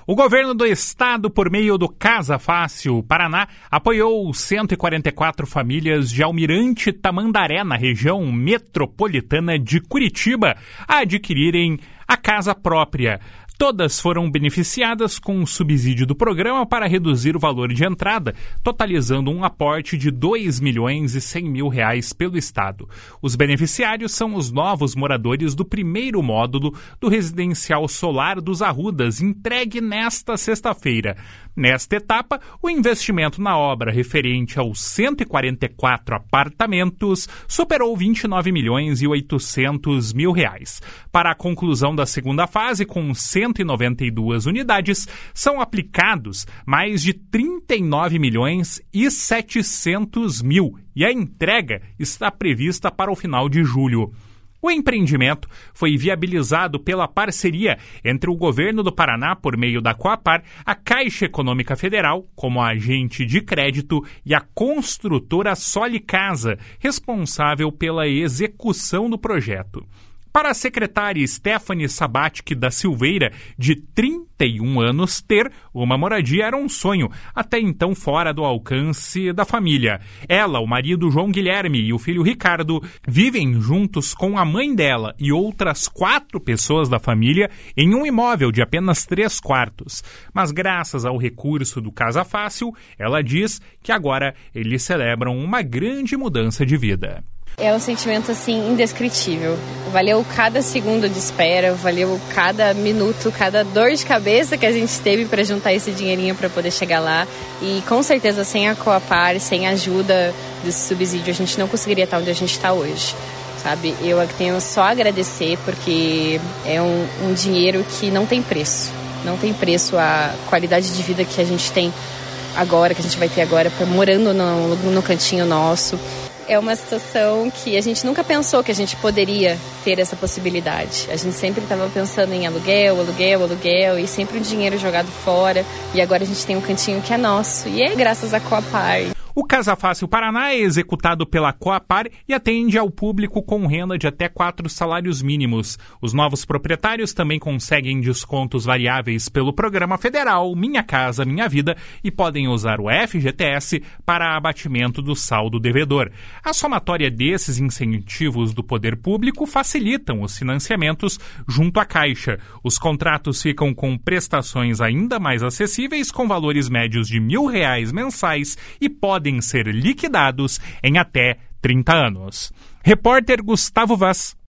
O governo do estado, por meio do Casa Fácil Paraná, apoiou 144 famílias de Almirante Tamandaré, na região metropolitana de Curitiba, a adquirirem a casa própria. Todas foram beneficiadas com o subsídio do programa para reduzir o valor de entrada, totalizando um aporte de R$ 2.100.000 pelo Estado. Os beneficiários são os novos moradores do primeiro módulo do residencial solar dos Arrudas, entregue nesta sexta-feira. Nesta etapa, o investimento na obra referente aos 144 apartamentos superou R$ 29.800.000. Para a conclusão da segunda fase, com 192 unidades, são aplicados mais de R$ 39.700.000 e a entrega está prevista para o final de julho. O empreendimento foi viabilizado pela parceria entre o governo do Paraná, por meio da Coapar, a Caixa Econômica Federal, como agente de crédito, e a construtora Soli Casa, responsável pela execução do projeto. Para a secretária Stephanie Sabatic da Silveira, de 31 anos, ter uma moradia era um sonho, até então fora do alcance da família. Ela, o marido João Guilherme e o filho Ricardo vivem juntos com a mãe dela e outras 4 pessoas da família em um imóvel de apenas 3 quartos. Mas graças ao recurso do Casa Fácil, ela diz que agora eles celebram uma grande mudança de vida. É um sentimento, assim, indescritível. Valeu cada segundo de espera, valeu cada minuto, cada dor de cabeça que a gente teve para juntar esse dinheirinho para poder chegar lá. E com certeza, sem a Coapar, sem a ajuda desse subsídio, a gente não conseguiria estar onde a gente está hoje, sabe? Eu tenho só a agradecer, porque é um dinheiro que não tem preço. Não tem preço a qualidade de vida que a gente tem agora, que a gente vai ter agora, morando no cantinho nosso. É uma situação que a gente nunca pensou que a gente poderia ter essa possibilidade. A gente sempre estava pensando em aluguel, e sempre o dinheiro jogado fora. E agora a gente tem um cantinho que é nosso, e é graças à Coapar. O Casa Fácil Paraná é executado pela Coapar e atende ao público com renda de até 4 salários mínimos. Os novos proprietários também conseguem descontos variáveis pelo programa federal Minha Casa Minha Vida e podem usar o FGTS para abatimento do saldo devedor. A somatória desses incentivos do poder público facilitam os financiamentos junto à Caixa. Os contratos ficam com prestações ainda mais acessíveis, com valores médios de R$ 1.000 mensais e podem ser liquidados em até 30 anos. Repórter Gustavo Vaz.